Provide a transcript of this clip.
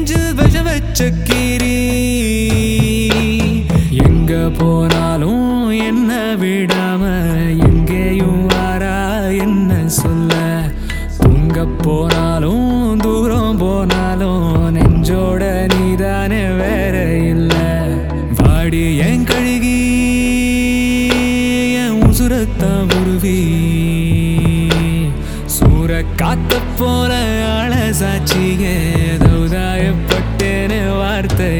நெஞ்சில் விஷ வச்ச கீரி எங்க போனாலும் என்ன விடாம எங்கேயும் வாரா என்ன சொல்ல தூங்க போனாலும் தூரம் போனாலும் நெஞ்சோட நீதானே வேற இல்ல வாடி என் கழுகி என் உசுரத்தான் உருவி சூற காத்த போல ஆள சாட்சியே தௌதாயப்பட்டேன்னு வார்த்தை